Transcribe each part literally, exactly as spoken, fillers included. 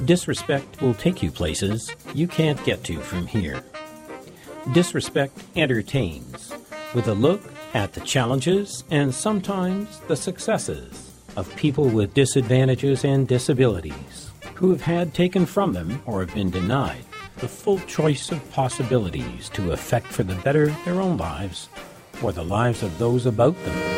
Disrespect will take you places you can't get to from here. Disrespect entertains, with a look at the challenges and sometimes the successes of people with disadvantages and disabilities who have had taken from them or have been denied the full choice of possibilities to affect for the better their own lives or the lives of those about them.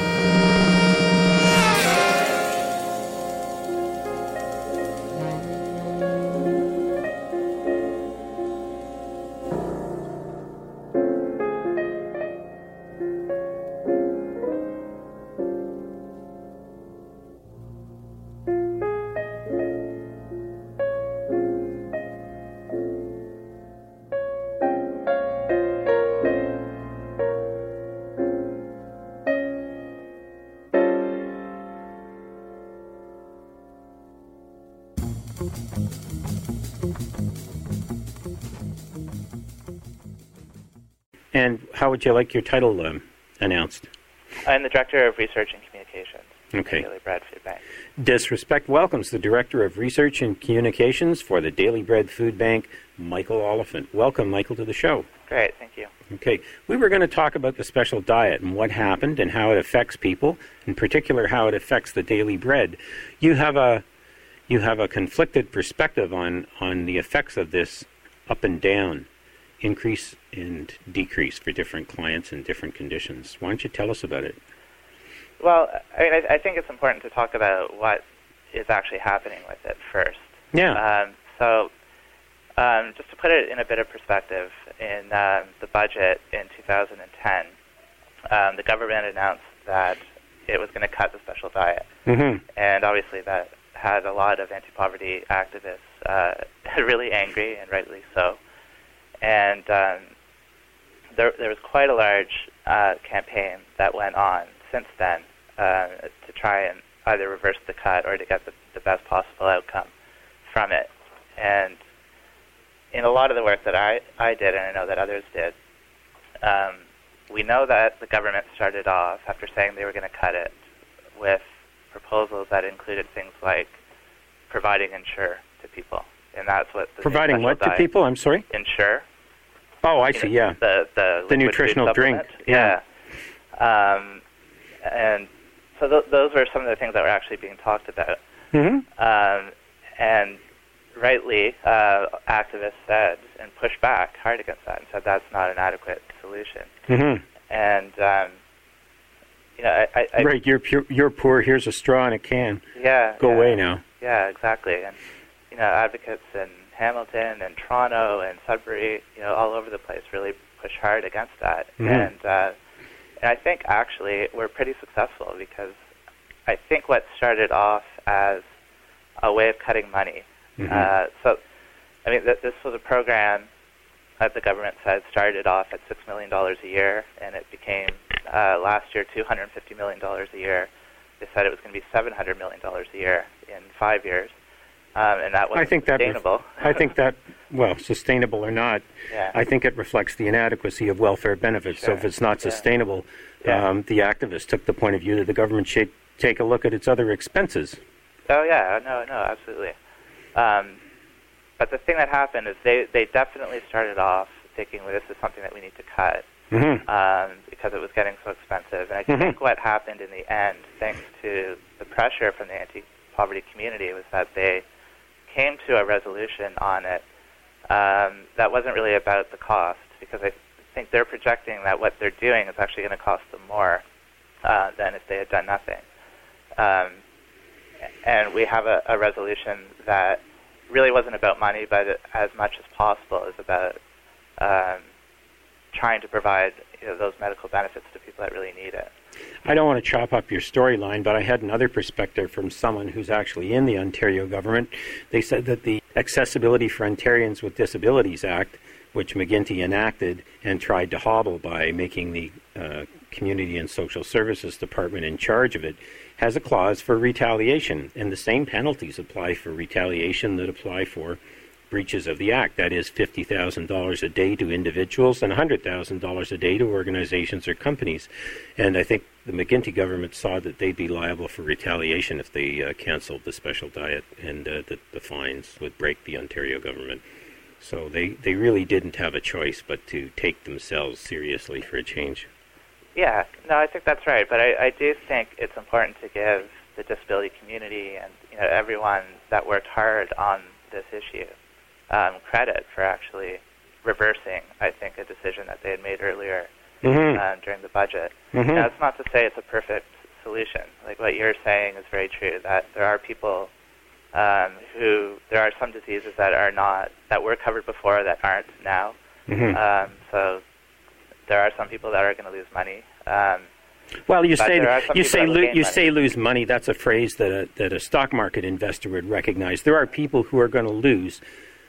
And how would you like your title um, announced? I'm the Director of Research and Communications. Okay. Daily Bread Food Bank. Disrespect welcomes the Director of Research and Communications for the Daily Bread Food Bank, Michael Oliphant. Welcome, Michael, to the show. Great, thank you. Okay. We were going to talk about the special diet and what happened and how it affects people, in particular how it affects the daily bread. You have a you have a conflicted perspective on, on the effects of this up and down, increase and decrease for different clients in different conditions. Why don't you tell us about it? Well, I mean, I, I think it's important to talk about what is actually happening with it first. Yeah. Um, so, um, just to put it in a bit of perspective, in um, the budget in two thousand ten, um, the government announced that it was going to cut the special diet. Mm-hmm. And obviously that had a lot of anti-poverty activists uh, really angry, and rightly so. And um, there, there was quite a large uh, campaign that went on since then uh, to try and either reverse the cut or to get the, the best possible outcome from it. And in a lot of the work that I, I did, and I know that others did, um, we know that the government started off, after saying they were going to cut it, with proposals that included things like providing Ensure to people. And that's what the Providing what to people? I'm sorry? Ensure. Oh, I You see, know, yeah. The, the, The liquid nutritional food drink. supplement. Yeah. Um, and so th- those were some of the things that were actually being talked about. Mm-hmm. Um, and rightly, uh, activists said and pushed back hard against that and said that's not an adequate solution. Mm-hmm. And, um, you know, I... I, I right, you're, pure, you're poor, here's a straw and a can. Yeah. Go yeah, away now. Yeah, exactly. And, you know, advocates in Hamilton and Toronto and Sudbury, you know, all over the place really push hard against that. Mm-hmm. And, uh, and I think actually we're pretty successful because I think what started off as a way of cutting money. Mm-hmm. Uh, so, I mean, th- this was a program that the government said started off at six million dollars a year, and it became, uh, last year, two hundred fifty million dollars a year. They said it was going to be seven hundred million dollars a year in five years, um, and that was I think sustainable. That ref- I think that, well, sustainable or not, yeah. I think it reflects the inadequacy of welfare benefits. Sure. So if it's not Yeah. sustainable, Yeah. Um, the activists took the point of view that the government should take a look at its other expenses. Oh, yeah, no, no, absolutely. Um, but the thing that happened is they, they definitely started off thinking, well, this is something that we need to cut. Mm-hmm. Um, because it was getting so expensive. And I Mm-hmm. think what happened in the end, thanks to the pressure from the anti-poverty community, was that they came to a resolution on it um, that wasn't really about the cost, because I think they're projecting that what they're doing is actually going to cost them more uh, than if they had done nothing. Um, and we have a, a resolution that really wasn't about money, but as much as possible is about um, trying to provide, you know, those medical benefits to people that really need it. I don't want to chop up your storyline, but I had another perspective from someone who's actually in the Ontario government. They said that the Accessibility for Ontarians with Disabilities Act, which McGuinty enacted and tried to hobble by making the uh, Community and Social Services Department in charge of it, has a clause for retaliation, and the same penalties apply for retaliation that apply for breaches of the Act. That is fifty thousand dollars a day to individuals and one hundred thousand dollars a day to organizations or companies. And I think the McGuinty government saw that they'd be liable for retaliation if they uh, canceled the special diet, and uh, the, the fines would break the Ontario government. So they, they really didn't have a choice but to take themselves seriously for a change. Yeah, no, I think that's right. But I, I do think it's important to give the disability community and you know everyone that worked hard on this issue um, credit for actually reversing, I think, a decision that they had made earlier mm-hmm. um, during the budget. Mm-hmm. Now, it's not to say it's a perfect solution. Like what you're saying is very true, that there are people um, who, there are some diseases that are not, that were covered before that aren't now. Mm-hmm. Um, so there are some people that are going to lose money. Um, Well, you say you say lo- you money. say lose money. That's a phrase that a, that a stock market investor would recognize. There are people who are going to lose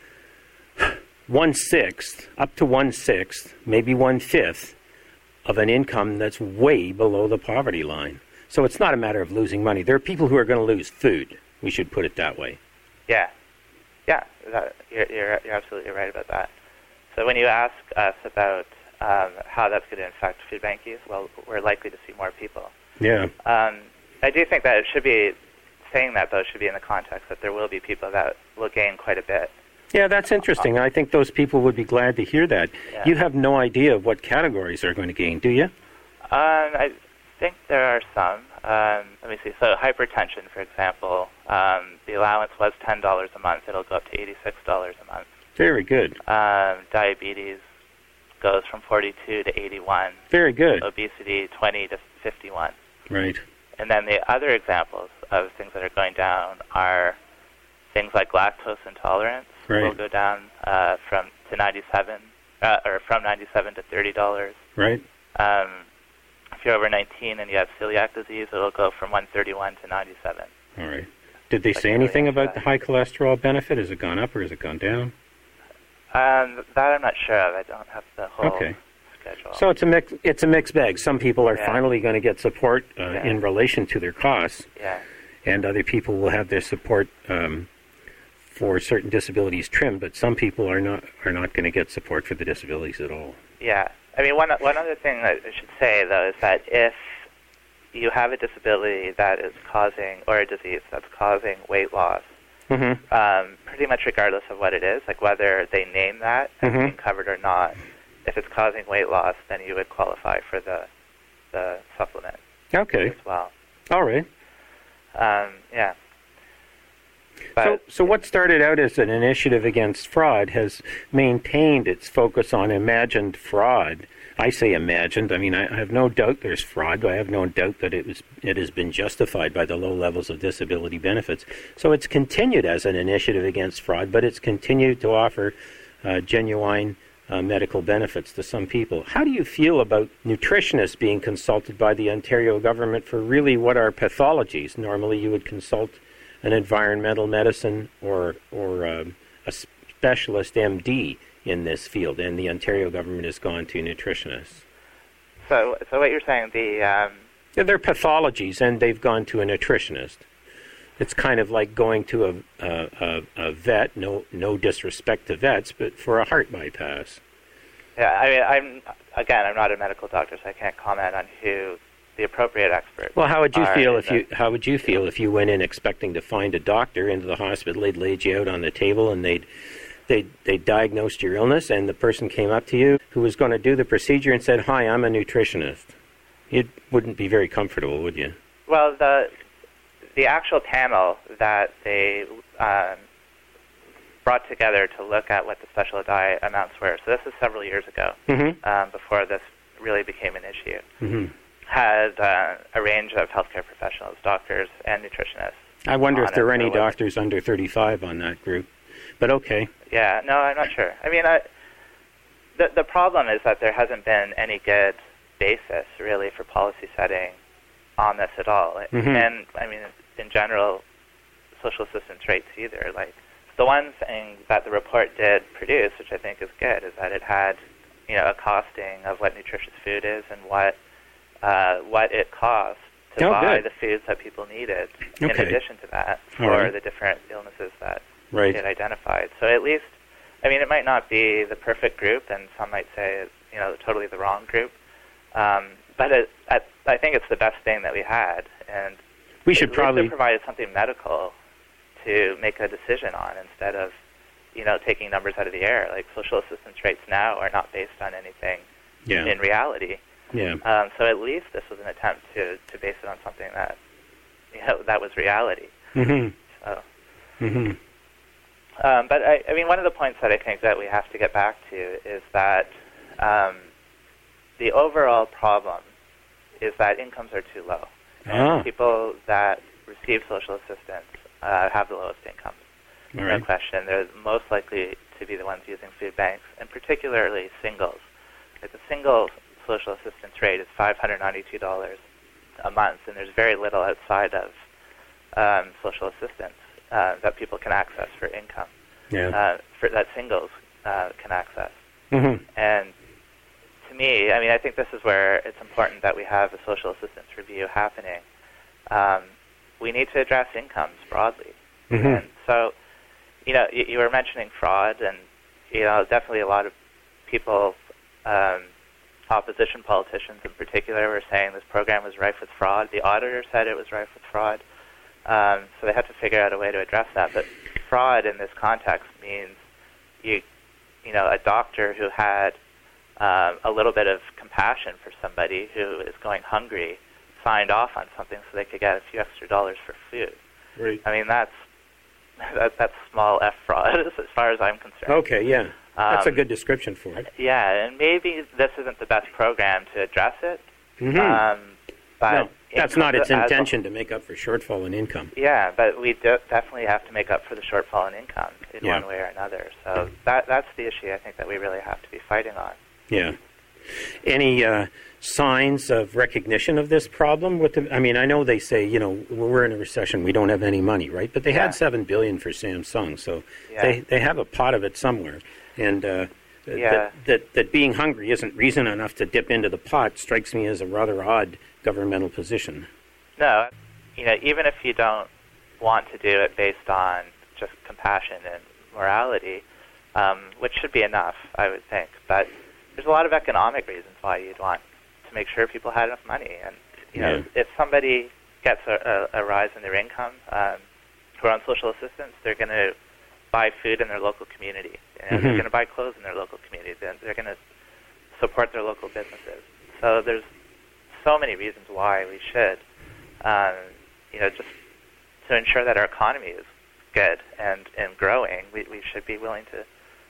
one sixth, up to one sixth, maybe one fifth of an income that's way below the poverty line. So it's not a matter of losing money. There are people who are going to lose food. We should put it that way. Yeah, yeah, that, you're, you're you're absolutely right about that. So when you ask us about Um, how that's going to affect food bank use, well, we're likely to see more people. Yeah. Um, I do think that it should be, saying that, though, should be in the context that there will be people that will gain quite a bit. Yeah, that's interesting. I think those people would be glad to hear that. Yeah. You have no idea of what categories are going to gain, do you? Um, I think there are some. Um, let me see. So hypertension, for example, um, the allowance was ten dollars a month. It'll go up to eighty-six dollars a month. Very good. Um, diabetes goes from forty-two to eighty-one. Very good. Obesity, twenty to fifty-one. Right. And then the other examples of things that are going down are things like lactose intolerance. Right. Will go down uh, from to ninety-seven, uh, or from ninety-seven to thirty dollars. Right. Um, if you're over nineteen and you have celiac disease, it'll go from one thirty-one to ninety-seven. All right. Did they Like say anything really about the high cholesterol benefit? Has it gone up or has it gone down? Um, that I'm not sure of. I don't have the whole Okay. schedule. So it's a mix. It's a mixed bag. Some people are Yeah. finally going to get support uh, Yeah. in relation to their costs, yeah. and other people will have their support um, for certain disabilities trimmed. But some people are not are not going to get support for the disabilities at all. Yeah. I mean, one one other thing that I should say, though, is that if you have a disability that is causing, or a disease that's causing weight loss, Mm-hmm. um, pretty much regardless of what it is, like whether they name that as Mhm. being covered or not, if it's causing weight loss, then you would qualify for the the supplement Okay. as well. All right. Um, yeah. But So, so what started out as an initiative against fraud has maintained its focus on imagined fraud. I say imagined. I mean, I, I have no doubt there's fraud, but I have no doubt that it was it has been justified by the low levels of disability benefits. So it's continued as an initiative against fraud, but it's continued to offer uh, genuine uh, medical benefits to some people. How do you feel about nutritionists being consulted by the Ontario government for really what are pathologies? Normally, you would consult an environmental medicine or or um, a specialist M D in this field, and the Ontario government has gone to nutritionists. so, so what you're saying, the um, Yeah, they're pathologies, and they've gone to a nutritionist. It's kind of like going to a, a, a, a vet, no no disrespect to vets, but for a heart bypass. yeah, I mean, I'm again, I'm not a medical doctor, so I can't comment on who the appropriate experts. Well, how would you are feel in if you the- how would you feel if you went in expecting to find a doctor into the hospital? They'd laid you out on the table and they'd they they diagnosed your illness, and the person came up to you who was going to do the procedure and said, "Hi, I'm a nutritionist." You wouldn't be very comfortable, would you? Well, the the actual panel that they um, brought together to look at what the special diet amounts were, so this is several years ago, Mm-hmm. um, before this really became an issue, Mm-hmm. had uh, a range of healthcare professionals, doctors and nutritionists. I wonder if on there it. are any So, uh, doctors under thirty-five on that group. But okay. Yeah, no, I'm not sure. I mean, I, the the problem is that there hasn't been any good basis, really, for policy setting on this at all. Mhm. And, I mean, in general, social assistance rates either. Like, the one thing that the report did produce, which I think is good, is that it had, you know, a costing of what nutritious food is and what uh, what it costs to Oh, buy good. the foods that people needed, in Okay. addition to that, All for right. the different illnesses that right. get identified. So at least, I mean, it might not be the perfect group, and some might say, you know, totally the wrong group. Um, but it, I, I think it's the best thing that we had, and we should at probably least it provided something medical to make a decision on instead of, you know, taking numbers out of the air. Like social assistance rates now are not based on anything yeah. in reality. Yeah. Um, so at least this was an attempt to, to base it on something that, you know, that was reality. Mm-hmm. So. Mm-hmm. Um, but I, I mean, one of the points that I think that we have to get back to is that um, the overall problem is that incomes are too low. And Ah. people that receive social assistance uh, have the lowest incomes. All No right. question. They're most likely to be the ones using food banks, and particularly singles. Like the single social assistance rate is five hundred ninety-two dollars a month, and there's very little outside of um, social assistance uh, that people can access for income, Yeah. uh, for, that singles uh, can access. Mm-hmm. And to me, I mean, I think this is where it's important that we have a social assistance review happening. Um, we need to address incomes broadly. Mm-hmm. And so, you know, you, you were mentioning fraud, and, you know, definitely a lot of people, um, opposition politicians in particular, were saying this program was rife with fraud. The auditor said it was rife with fraud. Um, so they had to figure out a way to address that. But fraud in this context means you, you know, a doctor who had um, a little bit of compassion for somebody who is going hungry signed off on something so they could get a few extra dollars for food. Right. I mean, that's that, that's small F fraud as far as I'm concerned. Okay, yeah. That's a Um, good description for it. Yeah, and maybe this isn't the best program to address it. Mm-hmm. Um, but no, that's income- not its as- intention to make up for shortfall in income. Yeah, but we de- definitely have to make up for the shortfall in income in Yeah. one way or another. So that that's the issue I think that we really have to be fighting on. Yeah. Any uh, signs of recognition of this problem? With the, I mean, I know they say, you know, we're in a recession, we don't have any money, right? But they Yeah. had seven billion dollars for Samsung, so Yeah. they they have a pot of it somewhere. And uh, Yeah. that, that that being hungry isn't reason enough to dip into the pot strikes me as a rather odd governmental position. No, you know, even if you don't want to do it based on just compassion and morality, um, which should be enough, I would think, but there's a lot of economic reasons why you'd want to make sure people had enough money. And, you know, Yeah. if somebody gets a, a, a rise in their income um, who are on social assistance, they're going to buy food in their local community. You know, Mhm. They're going to buy clothes in their local community. They're, they're going to support their local businesses. So there's so many reasons why we should, um, you know, just to ensure that our economy is good and, and growing, we, we should be willing to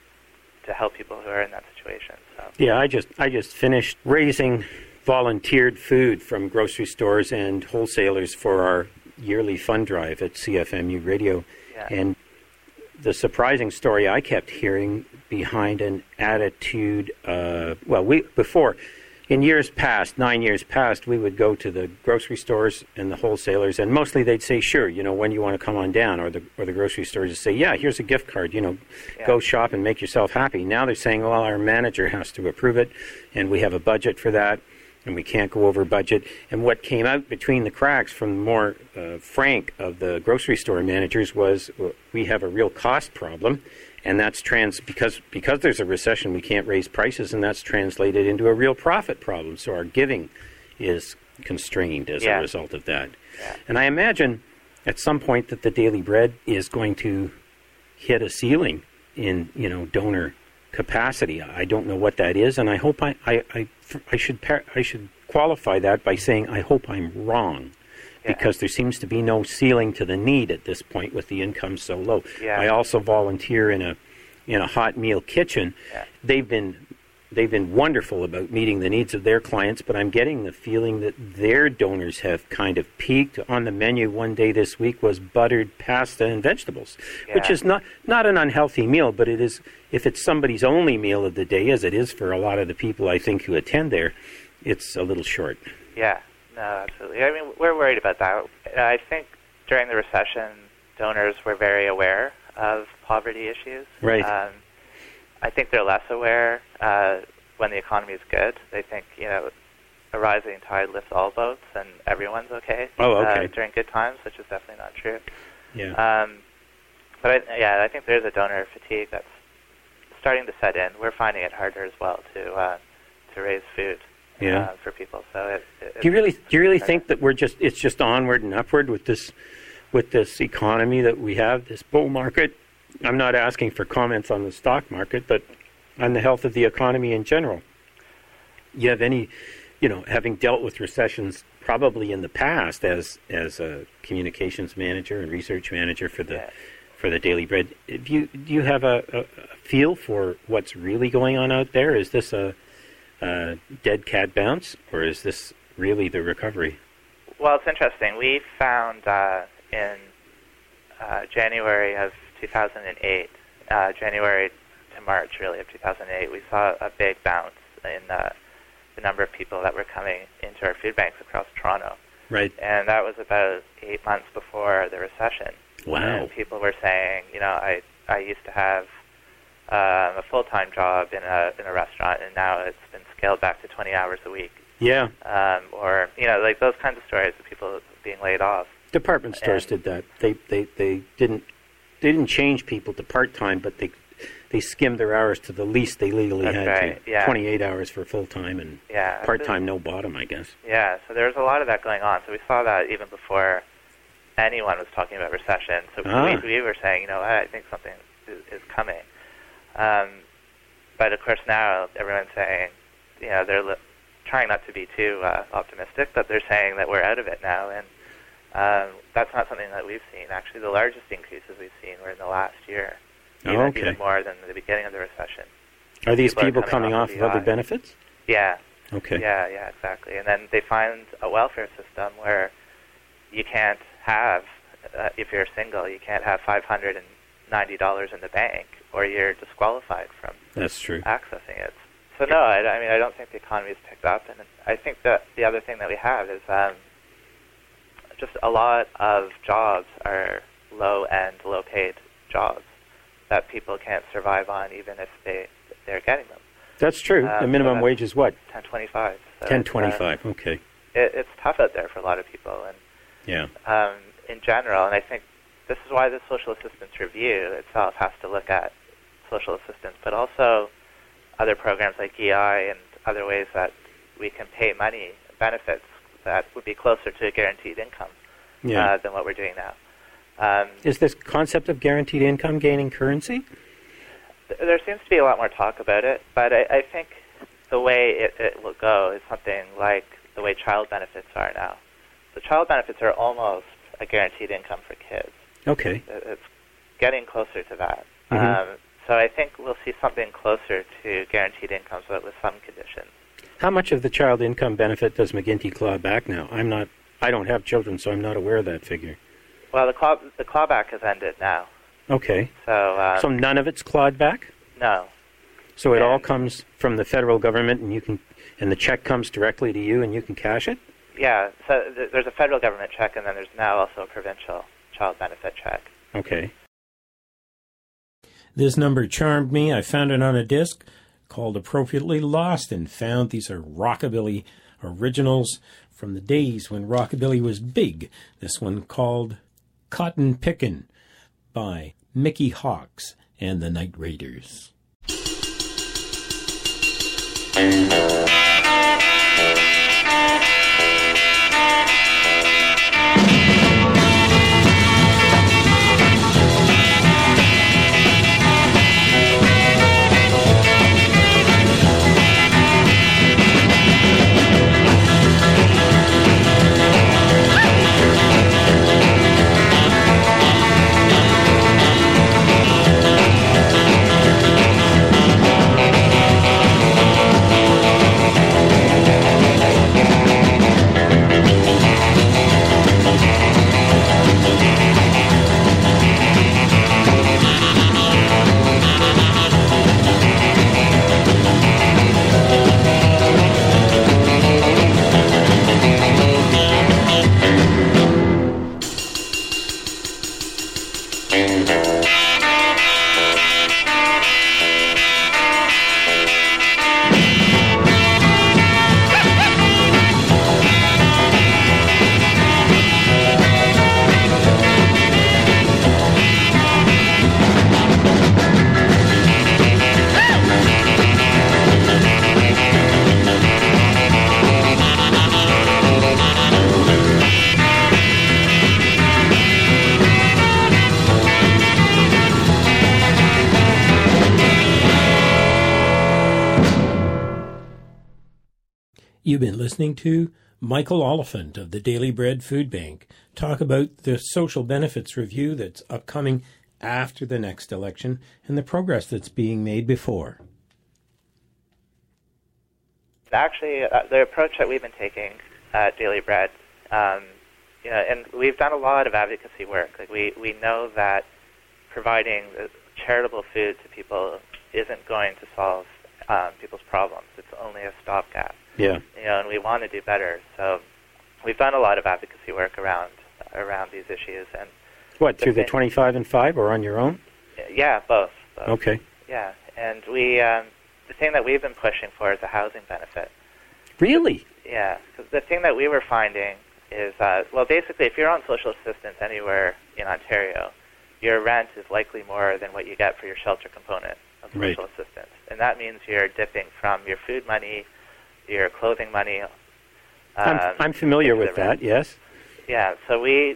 to help people who are in that situation. So. Yeah, I just I just finished raising volunteered food from grocery stores and wholesalers for our yearly fund drive at C F M U Radio. Yeah. And the surprising story I kept hearing behind an attitude, uh, well, we before, in years past, nine years past, we would go to the grocery stores and the wholesalers, and mostly they'd say, sure, you know, when you want to come on down, or the or the grocery stores would say, yeah, here's a gift card, you know, Yeah. go shop and make yourself happy. Now they're saying, well, our manager has to approve it, and we have a budget for that, and we can't go over budget. And what came out between the cracks from the more uh, frank of the grocery store managers was, uh, we have a real cost problem, and that's trans because because there's a recession, we can't raise prices, and that's translated into a real profit problem. So our giving is constrained as Yeah. a result of that. Yeah. And I imagine at some point that the Daily Bread is going to hit a ceiling in, you know, donor capacity. I don't know what that is, and I hope I I I, I should par- I should qualify that by saying I hope I'm wrong. Yeah. Because there seems to be no ceiling to the need at this point with the income so low. Yeah. I also volunteer in a in a hot meal kitchen. Yeah. They've been they've been wonderful about meeting the needs of their clients, but I'm getting the feeling that their donors have kind of peaked. On the menu one day this week was buttered pasta and vegetables, which Yeah. is not not an unhealthy meal, but it is, if it's somebody's only meal of the day, as it is for a lot of the people I think who attend there, it's a little short. Yeah, no, absolutely. I mean, we're worried about that. I think during the recession, donors were very aware of poverty issues. Right. Um, I think they're less aware uh, when the economy is good. They think, you know, a rising tide lifts all boats and everyone's okay, Oh, okay. uh, during good times, which is definitely not true. Yeah. Um, but I, yeah, I think there's a donor fatigue that's starting to set in. We're finding it harder as well to uh, to raise food yeah. uh, for people. So it, it, do you really do you really think that we're just it's just onward and upward with this with this economy that we have, this bull market? I'm not asking for comments on the stock market, but on the health of the economy in general. You have any, you know, having dealt with recessions probably in the past as as a communications manager and research manager for the yeah. for the Daily Bread, do you do you have a, a, a feel for what's really going on out there? Is this a, a dead cat bounce, or is this really the recovery? Well, it's interesting. We found uh, in uh, January of two thousand eight, uh, January to March, really, of two thousand eight, we saw a big bounce in uh, the number of people that were coming into our food banks across Toronto. Right. And that was about eight months before the recession. Wow. And people were saying, you know, I, I used to have um, a full-time job in a in a restaurant, and now it's been scaled back to twenty hours a week. Yeah. Um, or, you know, like those kinds of stories of people being laid off. Department stores and, did that. They, they they didn't they didn't change people to part-time, but they they skimmed their hours to the least they legally That's had right, to. yeah. twenty-eight hours for full-time and yeah, part-time no bottom, I guess. Yeah, so there was a lot of that going on. So we saw that even before anyone was talking about recession. So ah. we, we were saying, you know, I think something is, is coming. Um, but of course now everyone's saying, you know, they're li- trying not to be too uh, optimistic, but they're saying that we're out of it now. And um, that's not something that we've seen. Actually, the largest increases we've seen were in the last year. Even, oh, okay. even more than the beginning of the recession. Are these people, people are coming, coming off, off of other benefits? Yeah. Okay. Yeah, yeah, exactly. And then they find a welfare system where you can't have, uh, if you're single, you can't have five hundred ninety dollars in the bank, or you're disqualified from That's true. accessing it. So no, I, I mean, I don't think the economy's picked up. And I think that the other thing that we have is um, just a lot of jobs are low-end, low-paid jobs that people can't survive on, even if they they're getting them. That's true. Um, the minimum so wage is what? ten twenty-five. So ten twenty-five. uh, okay. It, it's tough out there for a lot of people, and yeah. um, in general. And I think this is why the social assistance review itself has to look at social assistance, but also other programs like E I and other ways that we can pay money benefits that would be closer to a guaranteed income yeah. uh, than what we're doing now. Um, is this concept of guaranteed income gaining currency? th- there seems to be a lot more talk about it, but I, I think the way it, it will go is something like the way child benefits are now. So child benefits are almost a guaranteed income for kids. Okay. It, it's getting closer to that. Mm-hmm. Um, so I think we'll see something closer to guaranteed incomes, but with some conditions. How much of the child income benefit does McGuinty claw back now? I'm not. I don't have children, so I'm not aware of that figure. Well, the claw the clawback has ended now. Okay. So um, so none of it's clawed back? No. So it and all comes from the federal government, and you can, and the check comes directly to you, and you can cash it? Yeah. So th- there's a federal government check, and then there's now also a provincial child benefit check. Okay. This number charmed me. I found it on a disc called Appropriately Lost and found these are rockabilly originals from the days when rockabilly was big. This one called Cotton Pickin' by Mickey Hawks and the Night Raiders. You've been listening to Michael Oliphant of the Daily Bread Food Bank talk about the social benefits review that's upcoming after the next election and the progress that's being made before. Actually, uh, the approach that we've been taking at Daily Bread, um, you know, and we've done a lot of advocacy work. Like we, we know that providing charitable food to people isn't going to solve um, people's problems. It's only a stopgap. Yeah. You know, and we want to do better. So we've done a lot of advocacy work around around these issues. And what, through the thing, twenty-five and five or on your own? Yeah, both. both. Okay. Yeah, and we um, the thing that we've been pushing for is a housing benefit. Really? Yeah, because the thing that we were finding is, uh, well, basically, if you're on social assistance anywhere in Ontario, your rent is likely more than what you get for your shelter component of social right. assistance. And that means you're dipping from your food money, your clothing money. Um, I'm, I'm familiar with that, yes. Yeah, so we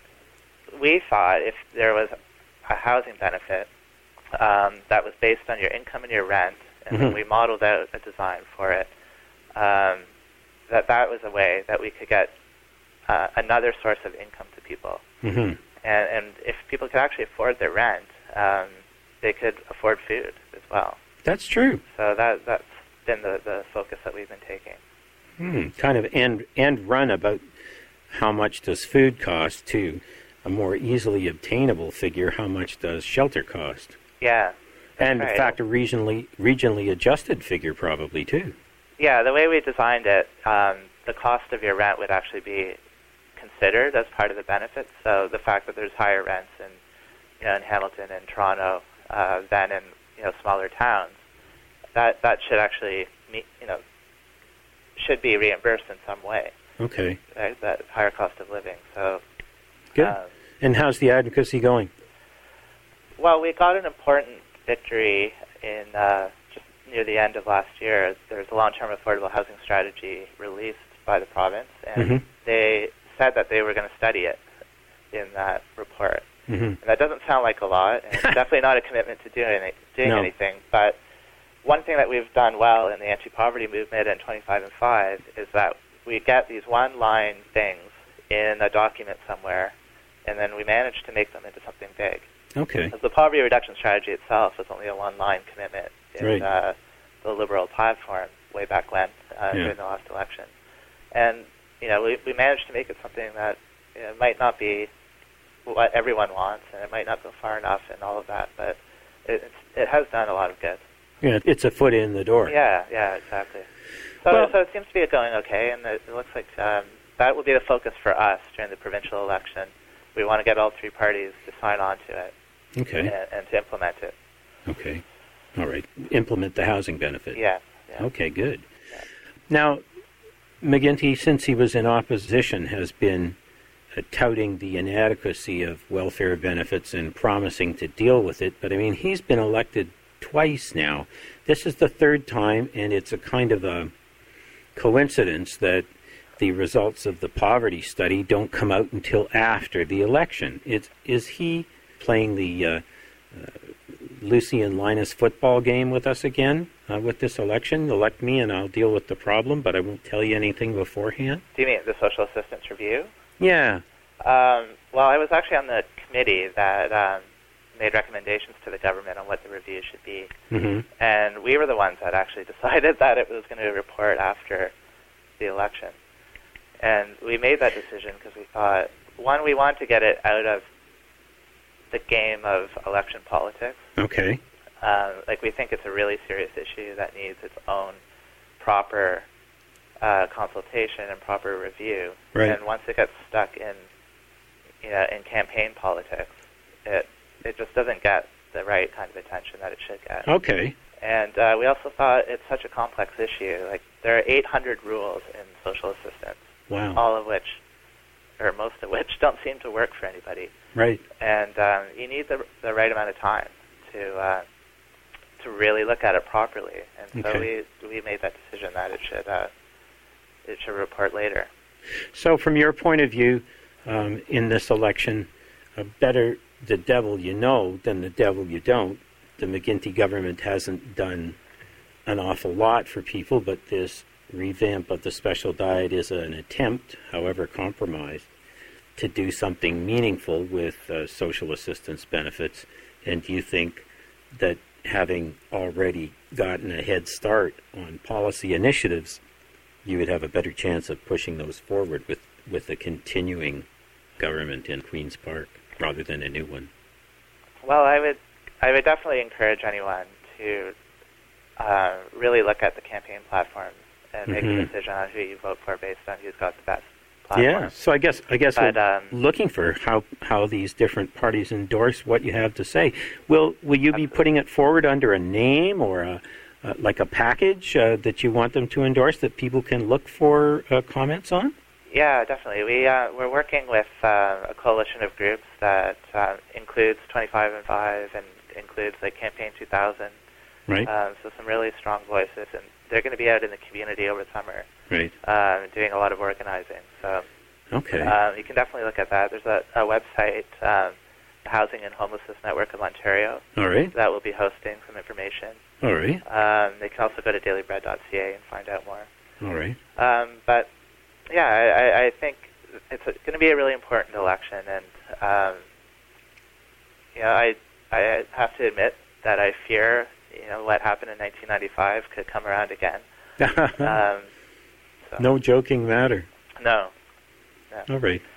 we thought if there was a housing benefit um, that was based on your income and your rent, and mm-hmm. then we modeled out a design for it, um, that that was a way that we could get uh, another source of income to people. Mm-hmm. And, and if people could actually afford their rent, um, they could afford food as well. That's true. So that that's been the, the focus that we've been taking. Hmm. Kind of end, end run about how much does food cost to a more easily obtainable figure, how much does shelter cost? Yeah. And right. in fact, a regionally regionally adjusted figure probably too. Yeah, the way we designed it, um, the cost of your rent would actually be considered as part of the benefits. So the fact that there's higher rents in, you know, in Hamilton and Toronto uh, than in, you know, smaller towns, that that should actually meet, you know, should be reimbursed in some way. Okay. Right? That higher cost of living. So good. Um, and how's the advocacy going? Well, we got an important victory in uh, just near the end of last year. There's a long-term affordable housing strategy released by the province, and mm-hmm. they said that they were going to study it in that report. Mm-hmm. And that doesn't sound like a lot, and it's definitely not a commitment to doing, any, doing no. anything, but one thing that we've done well in the anti-poverty movement and twenty-five and five is that we get these one-line things in a document somewhere, and then we manage to make them into something big. Okay. Because the poverty reduction strategy itself was only a one-line commitment in right. uh, the Liberal platform way back when, uh, yeah. during the last election. And, you know, we, we managed to make it something that, you know, might not be what everyone wants, and it might not go far enough and all of that, but it, it's, it has done a lot of good. Yeah, it's a foot in the door. Yeah, yeah, exactly. So, well, so it seems to be going okay, and it, it looks like um, that will be the focus for us during the provincial election. We want to get all three parties to sign on to it okay. and, and to implement it. Okay. All right. Implement the housing benefit. Yeah. yeah. Okay, good. Yeah. Now, McGuinty, since he was in opposition, has been uh, touting the inadequacy of welfare benefits and promising to deal with it. But, I mean, he's been elected twice now. This is the third time, and it's a kind of a coincidence that the results of the poverty study don't come out until after the election. It's, is he playing the uh, uh, Lucy and Linus football game with us again uh, with this election? Elect me and I'll deal with the problem, but I won't tell you anything beforehand? Do you mean the social assistance review? Yeah. Um, well, I was actually on the committee that um, made recommendations to the government on what the review should be. Mm-hmm. And we were the ones that actually decided that it was going to report after the election. And we made that decision because we thought, one, we want to get it out of the game of election politics. Okay. Um, like, we think it's a really serious issue that needs its own proper uh, consultation and proper review. Right. And once it gets stuck in, you know, in campaign politics, it it just doesn't get the right kind of attention that it should get. Okay. And uh, we also thought it's such a complex issue. Like, there are eight hundred rules in social assistance. Wow. All of which, or most of which, don't seem to work for anybody. Right. And um, you need the the right amount of time to uh, to really look at it properly. And so okay. we we made that decision that it should uh, it should report later. So from your point of view, um, in this election, uh, better the devil you know than the devil you don't. The McGuinty government hasn't done an awful lot for people, but this revamp of the special diet is an attempt, however compromised, to do something meaningful with uh, social assistance benefits? And do you think that having already gotten a head start on policy initiatives, you would have a better chance of pushing those forward with, with a continuing government in Queen's Park rather than a new one? Well, I would I would definitely encourage anyone to uh, really look at the campaign platforms and make mm-hmm. a decision on who you vote for based on who's got the best platform. Yeah, so I guess I guess but, we're um, looking for how, how these different parties endorse what you have to say. Will will you be putting it forward under a name or a uh, like a package uh, that you want them to endorse that people can look for uh, comments on? Yeah, definitely. We uh, we're working with uh, a coalition of groups that uh, includes twenty-five and five and includes like Campaign two thousand. Right. Um, so some really strong voices, and they're going to be out in the community over the summer. Right. Uh, doing a lot of organizing. So. Okay. Um, you can definitely look at that. There's a, a website, um, the Housing and Homelessness Network of Ontario. All right. That will be hosting some information. All right. Um, they can also go to daily bread dot c a and find out more. All right. Um, but. Yeah, I, I think it's going to be a really important election, and um, you know, I I have to admit that I fear you know what happened in nineteen ninety-five could come around again. um, so. No joking matter. No. no. All right.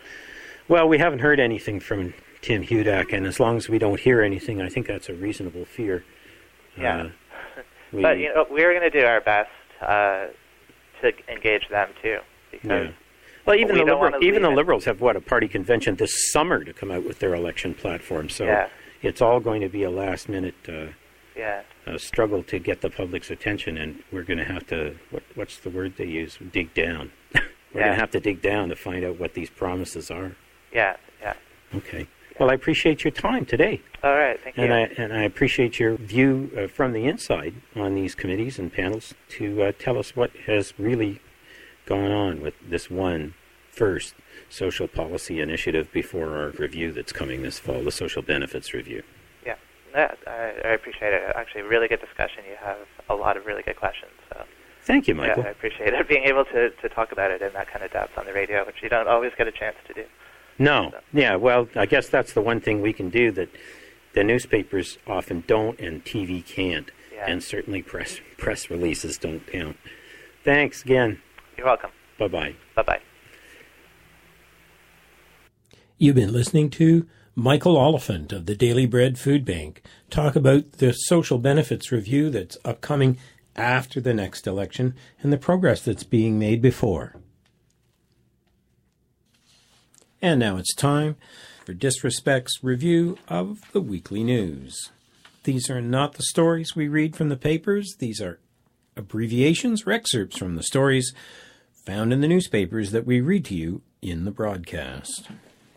Well, we haven't heard anything from Tim Hudak, and as long as we don't hear anything, I think that's a reasonable fear. Yeah. Uh, we, but you know, we're going to do our best uh, to engage them too. Yeah. Well, even we the liberal, even the it. Liberals have what a party convention this summer to come out with their election platform. So yeah. it's all going to be a last minute uh, yeah. uh, struggle to get the public's attention, and we're going to have to what, what's the word they use? Dig down. we're yeah. going to have to dig down to find out what these promises are. Yeah. Yeah. Okay. Yeah. Well, I appreciate your time today. All right. Thank and you. I and I appreciate your view uh, from the inside on these committees and panels to uh, tell us what has really going on with this one first social policy initiative before our review that's coming this fall, the social benefits review. Yeah, yeah I, I appreciate it. Actually, really good discussion. You have a lot of really good questions. So. Thank you, Michael. Yeah, I appreciate it. Being able to, to talk about it in that kind of depth on the radio, which you don't always get a chance to do. No. So. Yeah, well, I guess that's the one thing we can do that the newspapers often don't and T V can't. Yeah. And certainly press press releases don't count. Thanks again. You're welcome. Bye-bye. Bye-bye. You've been listening to Michael Oliphant of the Daily Bread Food Bank talk about the social benefits review that's upcoming after the next election and the progress that's being made before. And now it's time for Disrespect's review of the weekly news. These are not the stories we read from the papers. These are abbreviations or excerpts from the stories found in the newspapers that we read to you in the broadcast.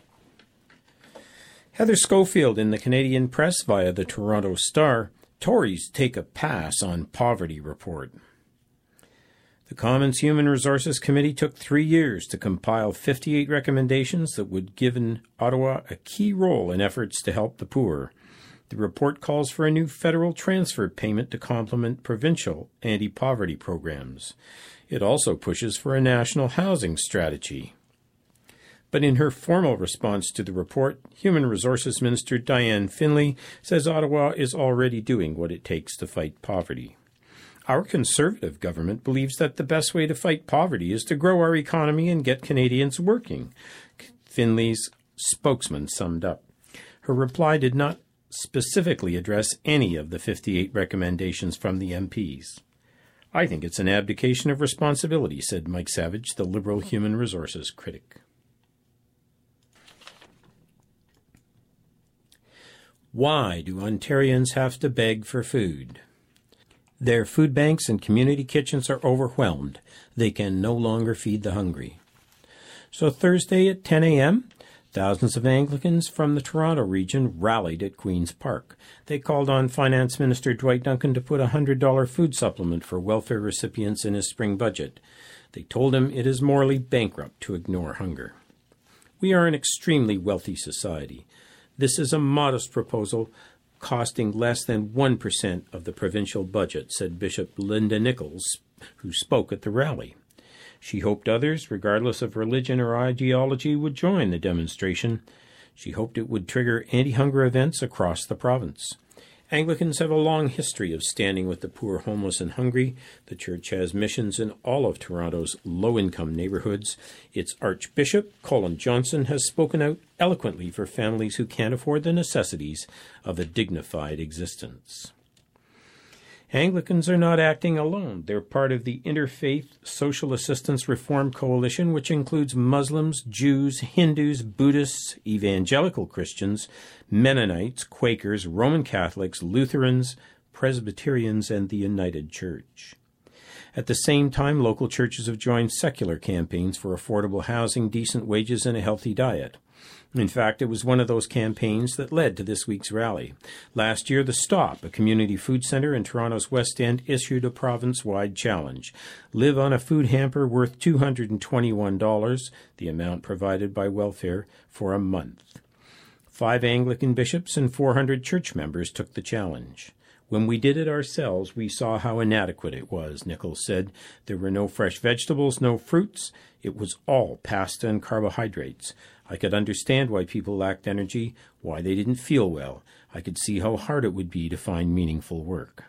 Heather Schofield in the Canadian Press via the Toronto Star, Tories take a pass on poverty report. The Commons Human Resources Committee took three years to compile fifty-eight recommendations that would give Ottawa a key role in efforts to help the poor. The report calls for a new federal transfer payment to complement provincial anti-poverty programs. It also pushes for a national housing strategy. But in her formal response to the report, Human Resources Minister Diane Finley says Ottawa is already doing what it takes to fight poverty. Our Conservative government believes that the best way to fight poverty is to grow our economy and get Canadians working, Finley's spokesman summed up. Her reply did not specifically address any of the fifty-eight recommendations from the M Ps. I think it's an abdication of responsibility, said Mike Savage, the Liberal Human Resources critic. Why do Ontarians have to beg for food? Their food banks and community kitchens are overwhelmed. They can no longer feed the hungry. So Thursday at ten a.m., thousands of Anglicans from the Toronto region rallied at Queen's Park. They called on Finance Minister Dwight Duncan to put a one hundred dollars food supplement for welfare recipients in his spring budget. They told him it is morally bankrupt to ignore hunger. We are an extremely wealthy society. This is a modest proposal costing less than one percent of the provincial budget, said Bishop Linda Nichols, who spoke at the rally. She hoped others, regardless of religion or ideology, would join the demonstration. She hoped it would trigger anti-hunger events across the province. Anglicans have a long history of standing with the poor, homeless, and hungry. The church has missions in all of Toronto's low-income neighborhoods. Its Archbishop, Colin Johnson, has spoken out eloquently for families who can't afford the necessities of a dignified existence. Anglicans are not acting alone. They're part of the Interfaith Social Assistance Reform Coalition, which includes Muslims, Jews, Hindus, Buddhists, Evangelical Christians, Mennonites, Quakers, Roman Catholics, Lutherans, Presbyterians, and the United Church. At the same time, local churches have joined secular campaigns for affordable housing, decent wages, and a healthy diet. In fact, it was one of those campaigns that led to this week's rally. Last year, The Stop, a community food centre in Toronto's West End, issued a province-wide challenge. Live on a food hamper worth two hundred twenty-one dollars, the amount provided by welfare, for a month. Five Anglican bishops and four hundred church members took the challenge. When we did it ourselves, we saw how inadequate it was, Nichols said. There were no fresh vegetables, no fruits. It was all pasta and carbohydrates. I could understand why people lacked energy, why they didn't feel well. I could see how hard it would be to find meaningful work.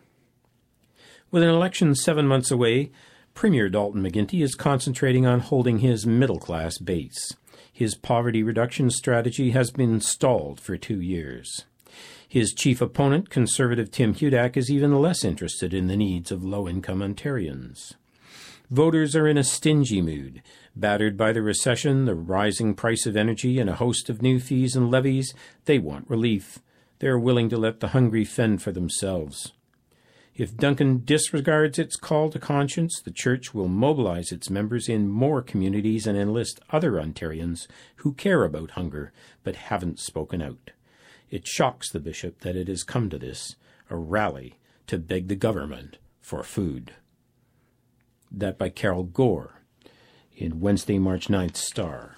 With an election seven months away, Premier Dalton McGuinty is concentrating on holding his middle-class base. His poverty reduction strategy has been stalled for two years. His chief opponent, Conservative Tim Hudak, is even less interested in the needs of low-income Ontarians. Voters are in a stingy mood. Battered by the recession, the rising price of energy, and a host of new fees and levies, they want relief. They are willing to let the hungry fend for themselves. If Duncan disregards its call to conscience, the church will mobilize its members in more communities and enlist other Ontarians who care about hunger but haven't spoken out. It shocks the bishop that it has come to this, a rally to beg the government for food. That by Carol Gore in Wednesday, March ninth Star.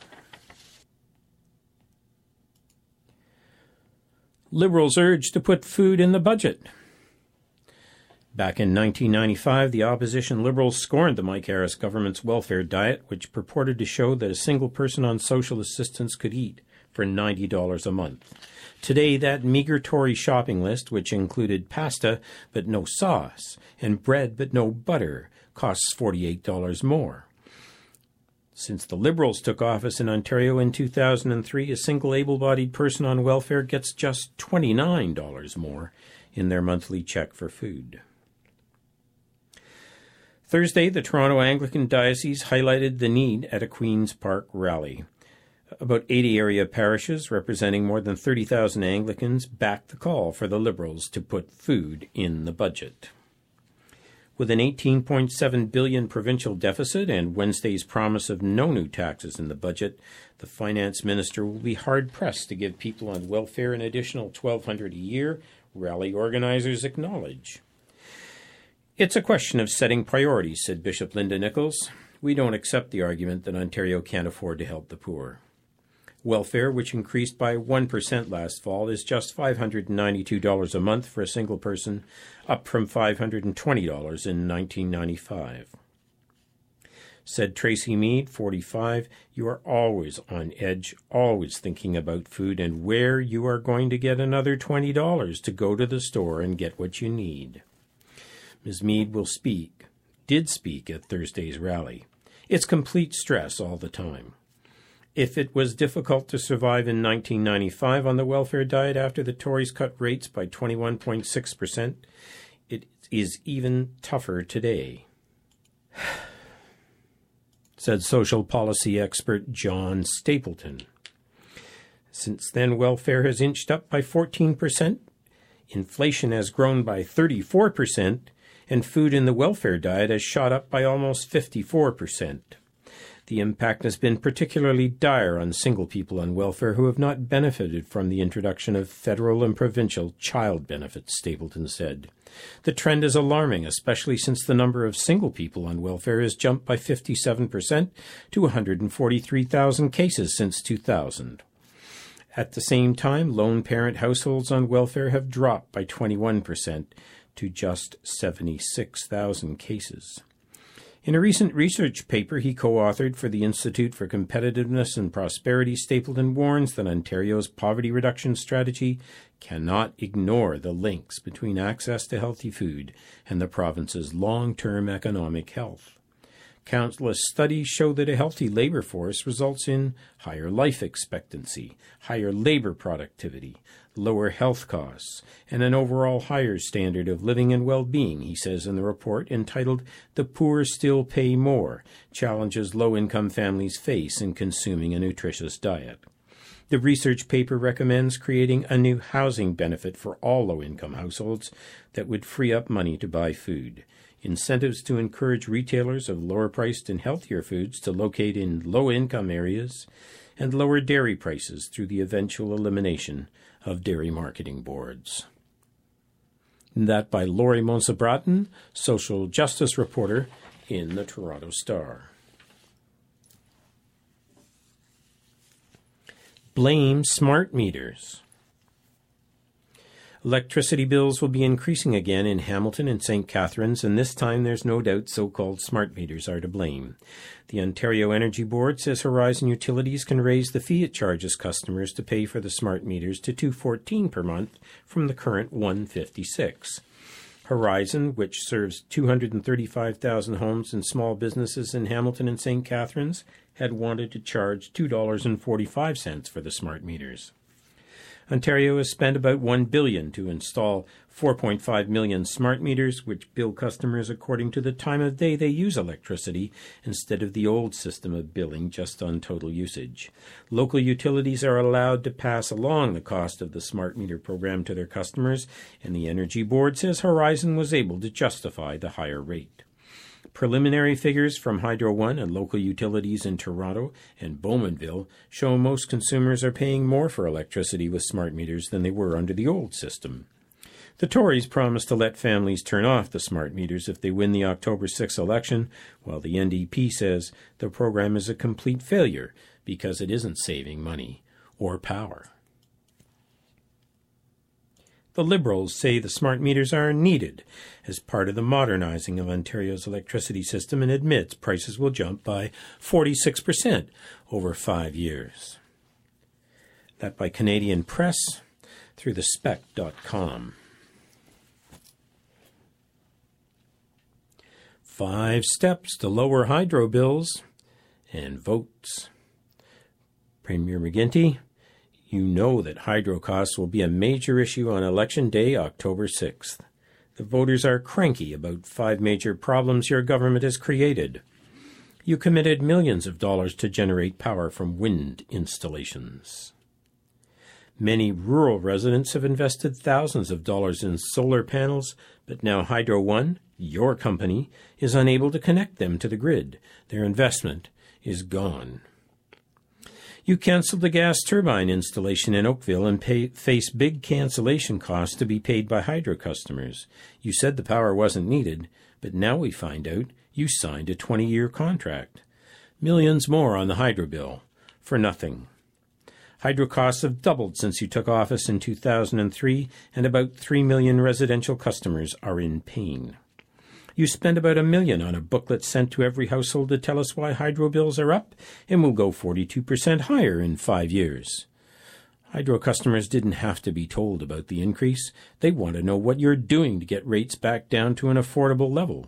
Liberals urge to put food in the budget. Back in nineteen ninety-five, the opposition Liberals scorned the Mike Harris government's welfare diet, which purported to show that a single person on social assistance could eat for ninety dollars a month. Today, that meager Tory shopping list, which included pasta but no sauce and bread but no butter, costs forty-eight dollars more. Since the Liberals took office in Ontario in two thousand three, a single able-bodied person on welfare gets just twenty-nine dollars more in their monthly check for food. Thursday, the Toronto Anglican Diocese highlighted the need at a Queen's Park rally. About eighty area parishes, representing more than thirty thousand Anglicans, backed the call for the Liberals to put food in the budget. With an eighteen point seven billion dollars provincial deficit and Wednesday's promise of no new taxes in the budget, the finance minister will be hard-pressed to give people on welfare an additional twelve hundred dollars a year, rally organizers acknowledge. It's a question of setting priorities, said Bishop Linda Nichols. We don't accept the argument that Ontario can't afford to help the poor. Welfare, which increased by one percent last fall, is just five hundred ninety-two dollars a month for a single person, up from five hundred twenty dollars in nineteen ninety-five. Said Tracy Mead, forty-five, you are always on edge, always thinking about food and where you are going to get another twenty dollars to go to the store and get what you need. Miz Mead will speak, did speak at Thursday's rally. It's complete stress all the time. If it was difficult to survive in nineteen ninety-five on the welfare diet after the Tories cut rates by twenty-one point six percent, it is even tougher today, said social policy expert John Stapleton. Since then, welfare has inched up by fourteen percent, inflation has grown by thirty-four percent, and food in the welfare diet has shot up by almost fifty-four percent. The impact has been particularly dire on single people on welfare who have not benefited from the introduction of federal and provincial child benefits, Stapleton said. The trend is alarming, especially since the number of single people on welfare has jumped by fifty-seven percent to one hundred forty-three thousand cases since two thousand. At the same time, lone parent households on welfare have dropped by twenty-one percent to just seventy-six thousand cases. In a recent research paper he co-authored for the Institute for Competitiveness and Prosperity, Stapleton warns that Ontario's poverty reduction strategy cannot ignore the links between access to healthy food and the province's long-term economic health. Countless studies show that a healthy labor force results in higher life expectancy, higher labor productivity, lower health costs, and an overall higher standard of living and well-being, he says in the report entitled "The Poor Still Pay More: Challenges Low-Income Families Face in Consuming a Nutritious Diet." The research paper recommends creating a new housing benefit for all low-income households that would free up money to buy food. Incentives to encourage retailers of lower-priced and healthier foods to locate in low-income areas, and lower dairy prices through the eventual elimination of dairy marketing boards. And that by Laurie Monsa-Bratton, social justice reporter in the Toronto Star. Blame smart meters. Electricity bills will be increasing again in Hamilton and Saint Catharines, and this time there's no doubt so-called smart meters are to blame. The Ontario Energy Board says Horizon Utilities can raise the fee it charges customers to pay for the smart meters to two dollars and fourteen cents per month from the current one dollar and fifty-six cents. Horizon, which serves two hundred thirty-five thousand homes and small businesses in Hamilton and Saint Catharines, had wanted to charge two dollars and forty-five cents for the smart meters. Ontario has spent about one billion dollars to install four point five million smart meters, which bill customers according to the time of day they use electricity, instead of the old system of billing just on total usage. Local utilities are allowed to pass along the cost of the smart meter program to their customers, and the Energy Board says Horizon was able to justify the higher rate. Preliminary figures from Hydro One and local utilities in Toronto and Bowmanville show most consumers are paying more for electricity with smart meters than they were under the old system. The Tories promised to let families turn off the smart meters if they win the October sixth election, while the N D P says the program is a complete failure because it isn't saving money or power. The Liberals say the smart meters are needed as part of the modernizing of Ontario's electricity system and admits prices will jump by forty-six percent over five years. That by Canadian Press through the spec dot com. Five steps to lower hydro bills and votes. Premier McGuinty, you know that hydro costs will be a major issue on Election Day, October sixth. The voters are cranky about five major problems your government has created. You committed millions of dollars to generate power from wind installations. Many rural residents have invested thousands of dollars in solar panels, but now Hydro One, your company, is unable to connect them to the grid. Their investment is gone. You canceled the gas turbine installation in Oakville and pay, face big cancellation costs to be paid by hydro customers. You said the power wasn't needed, but now we find out you signed a twenty-year contract. Millions more on the hydro bill for nothing. Hydro costs have doubled since you took office in two thousand three, and about three million residential customers are in pain. You spend about a million on a booklet sent to every household to tell us why hydro bills are up and will go forty-two percent higher in five years. Hydro customers didn't have to be told about the increase. They want to know what you're doing to get rates back down to an affordable level.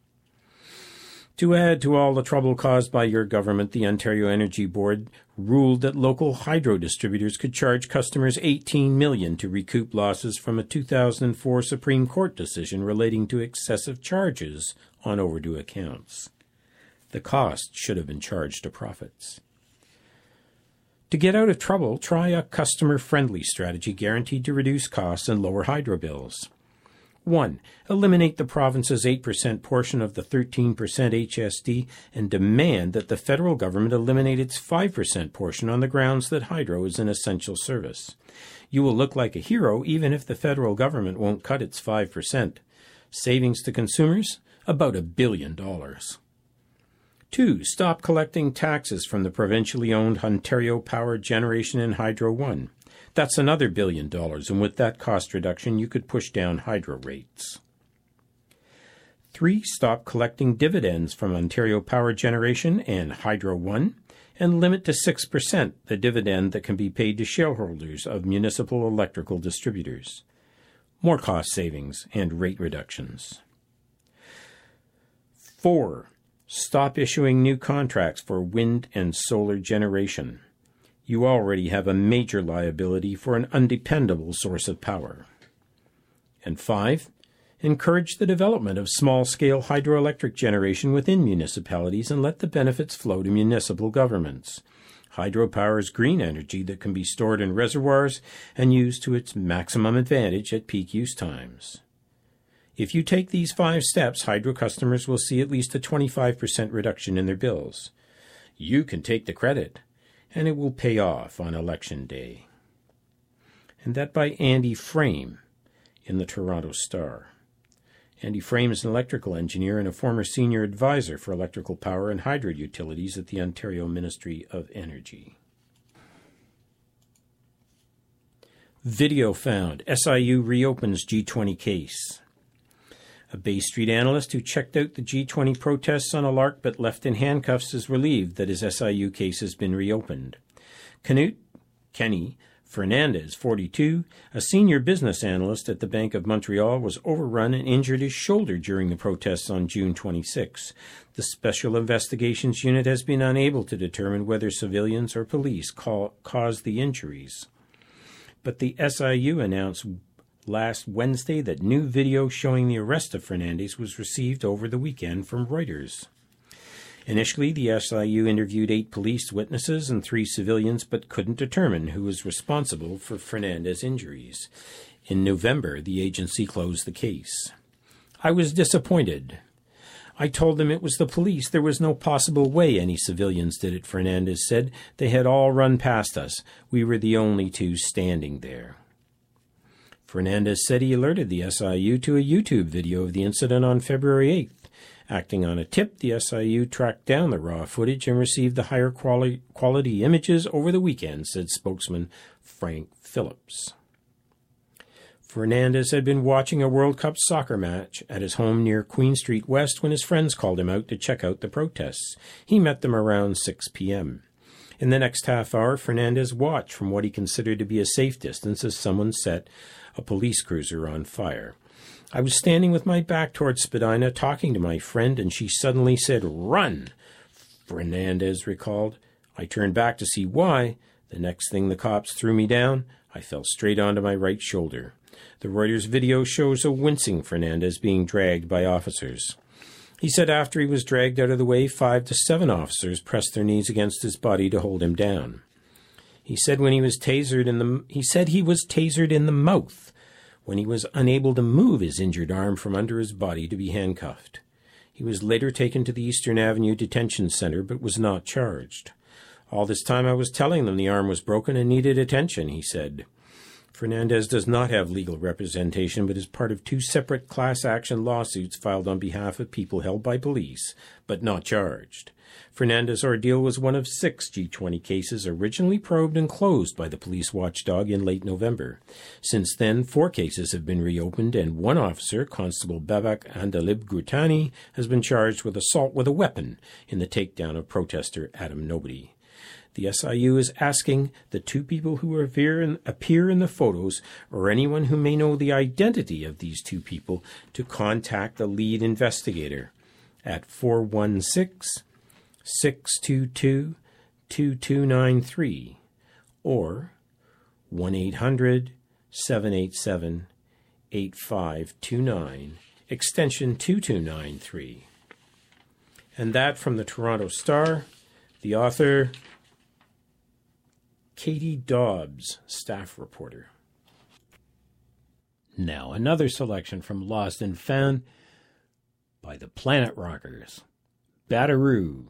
To add to all the trouble caused by your government, the Ontario Energy Board ruled that local hydro distributors could charge customers eighteen million dollars to recoup losses from a two thousand four Supreme Court decision relating to excessive charges on overdue accounts. The cost should have been charged to profits. To get out of trouble, try a customer-friendly strategy guaranteed to reduce costs and lower hydro bills. One, eliminate the province's eight percent portion of the thirteen percent H S D and demand that the federal government eliminate its five percent portion on the grounds that hydro is an essential service. You will look like a hero even if the federal government won't cut its five percent. Savings to consumers? About a billion dollars. Two, stop collecting taxes from the provincially owned Ontario Power Generation and Hydro One. That's another billion dollars, and with that cost reduction, you could push down hydro rates. Three, stop collecting dividends from Ontario Power Generation and Hydro One, and limit to six percent the dividend that can be paid to shareholders of municipal electrical distributors. More cost savings and rate reductions. Four, stop issuing new contracts for wind and solar generation. You already have a major liability for an undependable source of power. And five, encourage the development of small-scale hydroelectric generation within municipalities and let the benefits flow to municipal governments. Hydropower is green energy that can be stored in reservoirs and used to its maximum advantage at peak use times. If you take these five steps, hydro customers will see at least a twenty-five percent reduction in their bills. You can take the credit, and it will pay off on election day. And that by Andy Frame in the Toronto Star. Andy Frame is an electrical engineer and a former senior advisor for electrical power and hydro utilities at the Ontario Ministry of Energy. Video found. S I U reopens G twenty case. A Bay Street analyst who checked out the G twenty protests on a lark but left in handcuffs is relieved that his S I U case has been reopened. Canute Kenny Fernandez, forty-two, a senior business analyst at the Bank of Montreal, was overrun and injured his shoulder during the protests on June twenty-sixth. The Special Investigations Unit has been unable to determine whether civilians or police call, caused the injuries. But the S I U announced last Wednesday that new video showing the arrest of Fernandez was received over the weekend from Reuters. Initially, the S I U interviewed eight police witnesses and three civilians, but couldn't determine who was responsible for Fernandez's injuries. In November, the agency closed the case. I was disappointed. I told them it was the police. There was no possible way any civilians did it, Fernandez said. They had all run past us. We were the only two standing there. Fernandez said he alerted the S I U to a YouTube video of the incident on February eighth. Acting on a tip, the S I U tracked down the raw footage and received the higher quali- quality images over the weekend, said spokesman Frank Phillips. Fernandez had been watching a World Cup soccer match at his home near Queen Street West when his friends called him out to check out the protests. He met them around six p.m. In the next half hour, Fernandez watched from what he considered to be a safe distance as someone set a police cruiser on fire. I was standing with my back towards Spadina talking to my friend, and she suddenly said, "Run!" Fernandez recalled. I turned back to see why. The next thing the cops threw me down, I fell straight onto my right shoulder. The Reuters video shows a wincing Fernandez being dragged by officers. He said after he was dragged out of the way, five to seven officers pressed their knees against his body to hold him down. He said when he was tasered in the he said he was tasered in the mouth when he was unable to move his injured arm from under his body to be handcuffed. He was later taken to the Eastern Avenue Detention Center but was not charged. All this time I was telling them the arm was broken and needed attention, he said. Fernandez does not have legal representation but is part of two separate class action lawsuits filed on behalf of people held by police but not charged. Fernandez's ordeal was one of six G twenty cases originally probed and closed by the police watchdog in late November. Since then, four cases have been reopened, and one officer, Constable Babak Andalib Gurtani, has been charged with assault with a weapon in the takedown of protester Adam Nobody. The S I U is asking the two people who appear in, appear in the photos or anyone who may know the identity of these two people to contact the lead investigator at four one six, six two two, two two nine three or one eight hundred, seven eight seven, eight five two nine, extension two two nine three. And that from the Toronto Star, the author Katie Dobbs, staff reporter. Now another selection from Lost and Found by the Planet Rockers, Bataroo.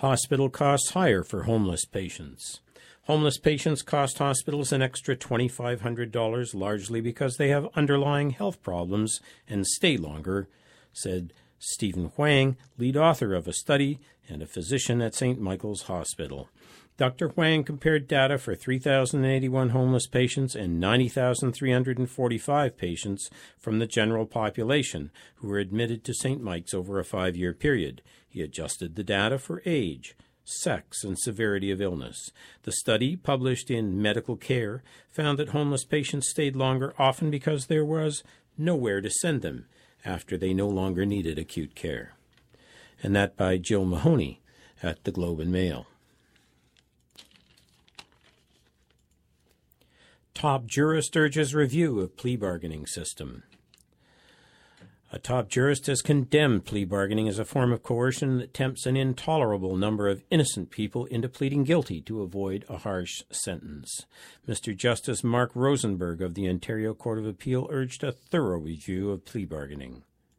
Hospital costs higher for homeless patients. Homeless patients cost hospitals an extra two thousand five hundred dollars, largely because they have underlying health problems and stay longer, said Stephen Huang, lead author of a study and a physician at Saint Michael's Hospital. Doctor Huang compared data for three thousand eighty-one homeless patients and ninety thousand three hundred forty-five patients from the general population who were admitted to Saint Mike's over a five-year period. He adjusted the data for age, sex, and severity of illness. The study, published in Medical Care, found that homeless patients stayed longer often because there was nowhere to send them after they no longer needed acute care. And that by Jill Mahoney at the Globe and Mail. Top jurist urges review of plea bargaining system. A top jurist has condemned plea bargaining as a form of coercion that tempts an intolerable number of innocent people into pleading guilty to avoid a harsh sentence. Mister Justice Mark Rosenberg of the Ontario Court of Appeal urged a thorough review of plea bargaining.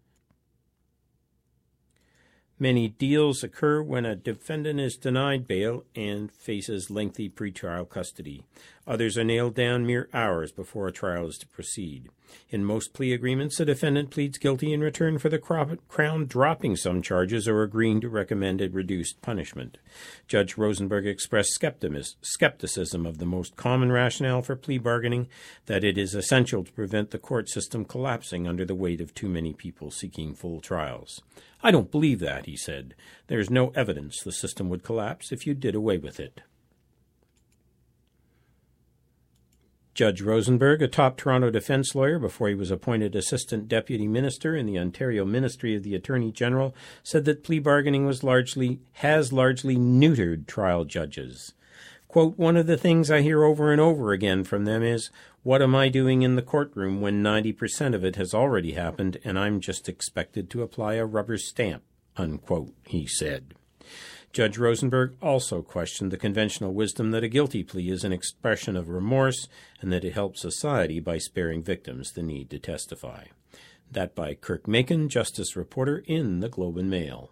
Many deals occur when a defendant is denied bail and faces lengthy pretrial custody. Others are nailed down mere hours before a trial is to proceed. In most plea agreements, the defendant pleads guilty in return for the Crown dropping some charges or agreeing to recommend a reduced punishment. Judge Rosenberg expressed skepticism of the most common rationale for plea bargaining, that it is essential to prevent the court system collapsing under the weight of too many people seeking full trials. I don't believe that, he said. There is no evidence the system would collapse if you did away with it. Judge Rosenberg, a top Toronto defense lawyer before he was appointed Assistant Deputy Minister in the Ontario Ministry of the Attorney General, said that plea bargaining was largely has largely neutered trial judges. Quote, one of the things I hear over and over again from them is, what am I doing in the courtroom when ninety percent of it has already happened and I'm just expected to apply a rubber stamp, unquote, he said. Judge Rosenberg also questioned the conventional wisdom that a guilty plea is an expression of remorse and that it helps society by sparing victims the need to testify. That by Kirk Macon, Justice Reporter in the Globe and Mail.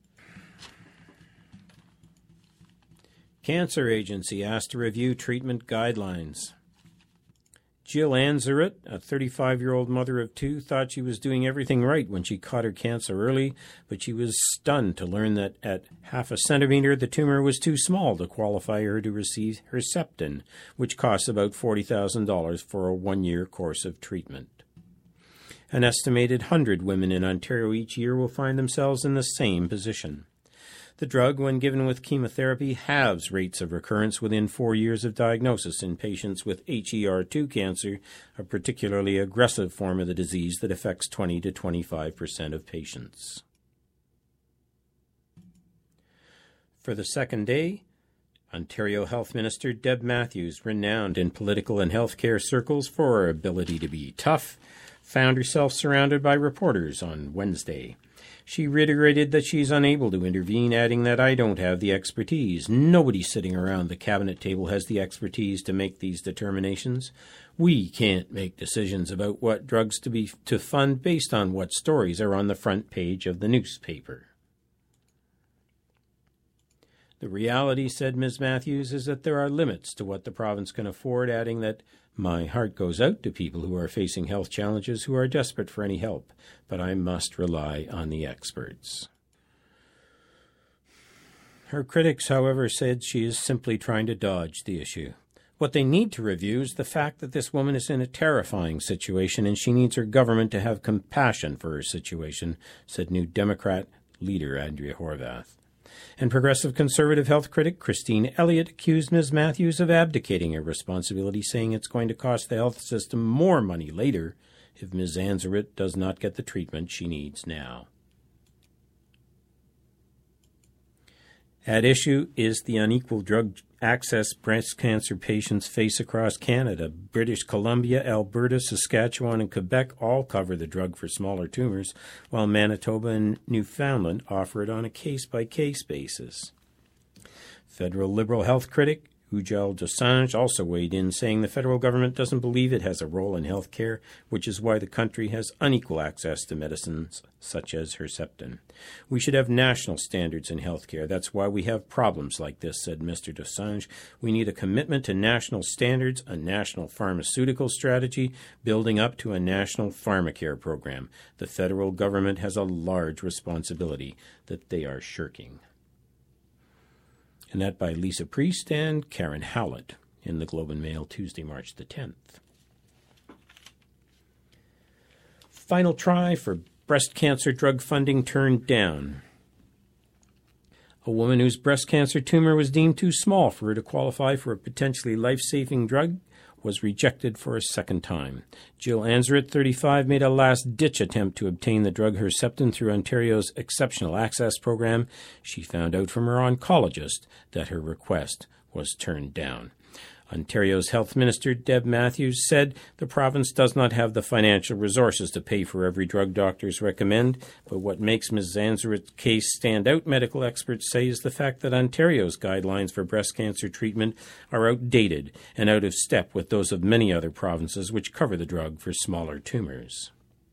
Cancer Agency asked to review treatment guidelines. Jill Anzeret, a thirty-five-year-old mother of two, thought she was doing everything right when she caught her cancer early, but she was stunned to learn that at half a centimeter the tumor was too small to qualify her to receive Herceptin, which costs about forty thousand dollars for a one-year course of treatment. An estimated one hundred women in Ontario each year will find themselves in the same position. The drug, when given with chemotherapy, halves rates of recurrence within four years of diagnosis in patients with H E R two cancer, a particularly aggressive form of the disease that affects twenty to twenty-five percent of patients. For the second day, Ontario Health Minister Deb Matthews, renowned in political and healthcare circles for her ability to be tough, found herself surrounded by reporters on Wednesday. She reiterated that she's unable to intervene, adding that I don't have the expertise. Nobody sitting around the cabinet table has the expertise to make these determinations. We can't make decisions about what drugs to be to fund based on what stories are on the front page of the newspaper. The reality, said Miz Matthews, is that there are limits to what the province can afford, adding that my heart goes out to people who are facing health challenges who are desperate for any help, but I must rely on the experts. Her critics, however, said she is simply trying to dodge the issue. What they need to review is the fact that this woman is in a terrifying situation and she needs her government to have compassion for her situation, said New Democrat leader Andrea Horwath. And progressive conservative health critic Christine Elliott accused Miz Matthews of abdicating her responsibility, saying it's going to cost the health system more money later if Miz Anzeret does not get the treatment she needs now. At issue is the unequal drug access breast cancer patients face across Canada. British Columbia, Alberta, Saskatchewan, and Quebec all cover the drug for smaller tumors, while Manitoba and Newfoundland offer it on a case-by-case basis. Federal Liberal health critic Ujjal Dosanjh also weighed in, saying the federal government doesn't believe it has a role in health care, which is why the country has unequal access to medicines such as Herceptin. We should have national standards in health care. That's why we have problems like this, said Mister Dosanjh. We need a commitment to national standards, a national pharmaceutical strategy, building up to a national pharmacare program. The federal government has a large responsibility that they are shirking. And that by Lisa Priest and Karen Howlett in the Globe and Mail, Tuesday, March the tenth. Final try for breast cancer drug funding turned down. A woman whose breast cancer tumor was deemed too small for her to qualify for a potentially life-saving drug was rejected for a second time. Jill Anseret, thirty-five, made a last-ditch attempt to obtain the drug Herceptin through Ontario's Exceptional Access Program. She found out from her oncologist that her request was turned down. Ontario's Health Minister, Deb Matthews, said the province does not have the financial resources to pay for every drug doctors recommend, but what makes Miz Anseret's case stand out, medical experts say, is the fact that Ontario's guidelines for breast cancer treatment are outdated and out of step with those of many other provinces which cover the drug for smaller tumors.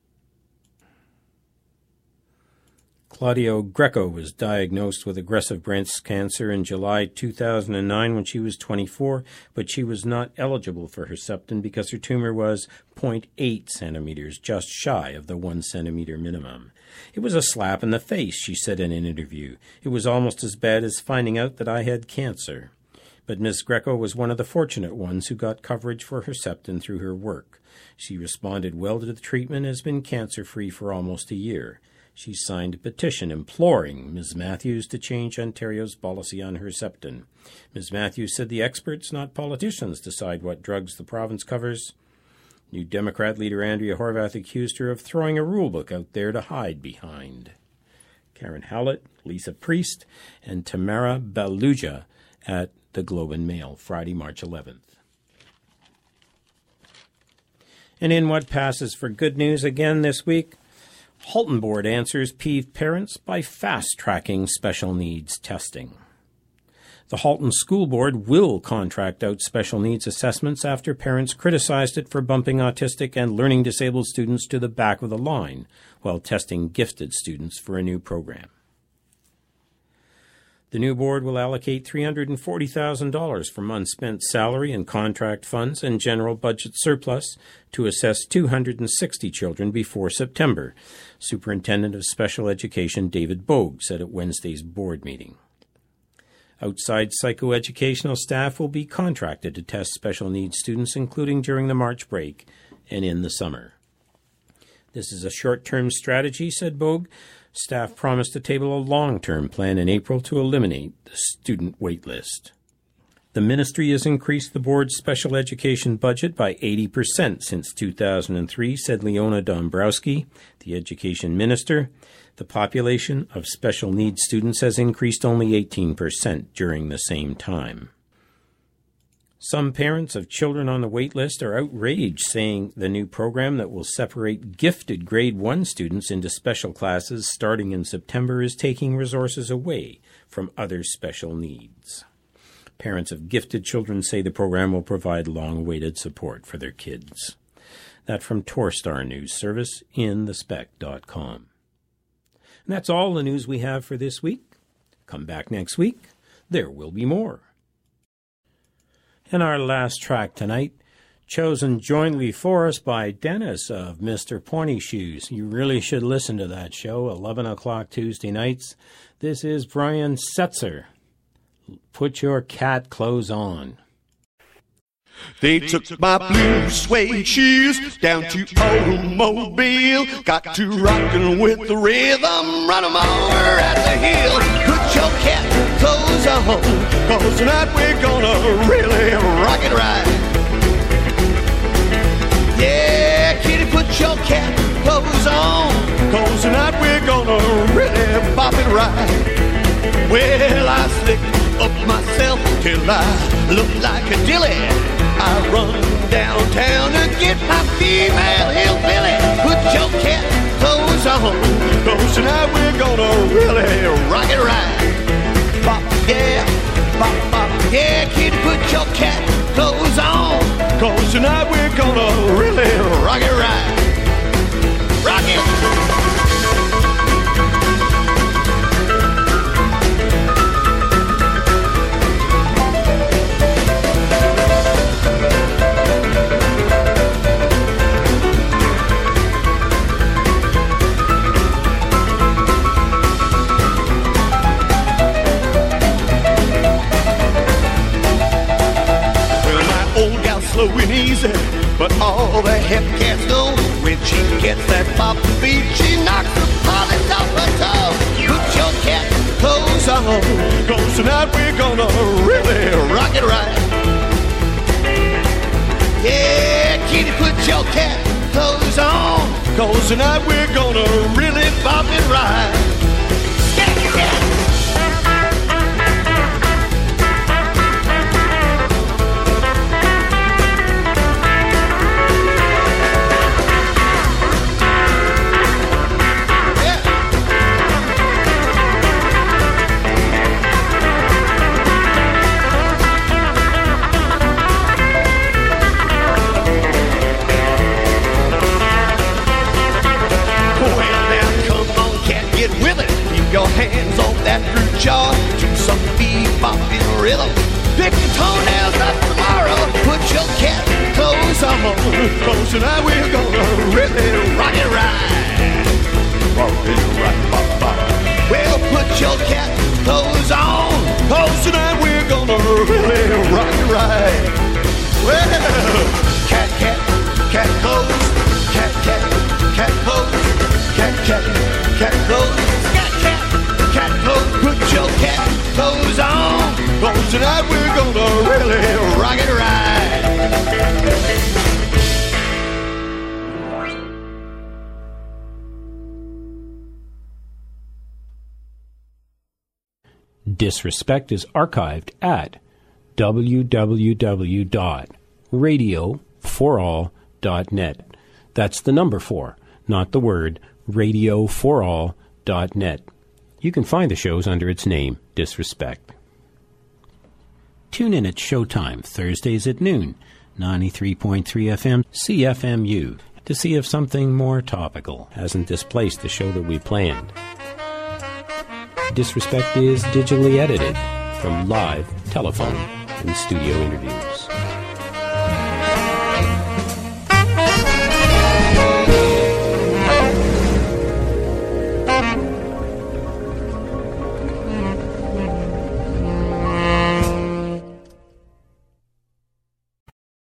Claudio Greco was diagnosed with aggressive breast cancer in July two thousand nine when she was twenty-four, but she was not eligible for Herceptin because her tumor was zero point eight centimeters, just shy of the one centimeter minimum. It was a slap in the face, she said in an interview. It was almost as bad as finding out that I had cancer. But Miz Greco was one of the fortunate ones who got coverage for Herceptin through her work. She responded well to the treatment and has been cancer-free for almost a year. She signed a petition imploring Miz Matthews to change Ontario's policy on Herceptin. Miz Matthews said the experts, not politicians, decide what drugs the province covers. New Democrat leader Andrea Horwath accused her of throwing a rulebook out there to hide behind. Karen Howlett, Lisa Priest, and Tamara Baluja at the Globe and Mail, Friday, March eleventh. And in what passes for good news again this week, Halton Board answers peeved parents by fast-tracking special needs testing. The Halton School Board will contract out special needs assessments after parents criticized it for bumping autistic and learning disabled students to the back of the line while testing gifted students for a new program. The new board will allocate three hundred forty thousand dollars from unspent salary and contract funds and general budget surplus to assess two hundred sixty children before September, Superintendent of Special Education David Bogue said at Wednesday's board meeting. Outside psychoeducational staff will be contracted to test special needs students, including during the March break and in the summer. This is a short-term strategy, said Bogue. Staff promised to table a long-term plan in April to eliminate the student wait list. The ministry has increased the board's special education budget by eighty percent since two thousand three, said Leona Dombrowski, the education minister. The population of special needs students has increased only eighteen percent during the same time. Some parents of children on the wait list are outraged, saying the new program that will separate gifted grade one students into special classes starting in September is taking resources away from other special needs. Parents of gifted children say the program will provide long-awaited support for their kids. That from Torstar News Service in the spec dot com. And that's all the news we have for this week. Come back next week. There will be more. And our last track tonight, chosen jointly for us by Dennis of Mister Pointy Shoes. You really should listen to that show, eleven o'clock Tuesday nights. This is Brian Setzer. Put your cat clothes on. They took my blue suede shoes down to Old Mobile. Got to rockin' with the rhythm, run 'em over at the hill. Put your cat clothes on, 'cause tonight we're gonna really rock it right. Yeah, kitty, put your cat clothes on, 'cause tonight we're gonna really bop it right. Well, I slick up myself till I look like a dilly. I run downtown to get my female hillbilly. Put your cat clothes on, 'cause tonight we're gonna really rock it right. Bop, yeah, bop, bop, yeah, kitty, put your 'cause tonight we're gonna really rock it right. Rock it! Slow and easy, but all the hip cats know when she gets that pop beat, she knocks the polish off her toe. Put your cat clothes on, 'cause tonight we're gonna really rock it right. Yeah, kitty, put your cat clothes on, 'cause tonight we're gonna really pop it right. Scat, cat. Your hands on that fruit jar to some bebopping rhythm. Pick your toenails up tomorrow. Put your cat clothes on, 'cause tonight we're gonna really rock it right. Rock it right, bop, bop. Well, put your cat clothes on, 'cause tonight we're gonna really rock it right. Well, cat, cat, cat clothes, cat, cat, cat clothes, cat, cat, cat clothes. Cat clothes, put your cat clothes on, 'cause tonight we're gonna really rock it right. Disrespect is archived at w w w dot radio for all dot net. That's the number four, not the word, radio for all dot net. You can find the shows under its name, Disrespect. Tune in at Showtime, Thursdays at noon, ninety-three point three F M, C F M U, to see if something more topical hasn't displaced the show that we planned. Disrespect is digitally edited from live telephone and studio interviews.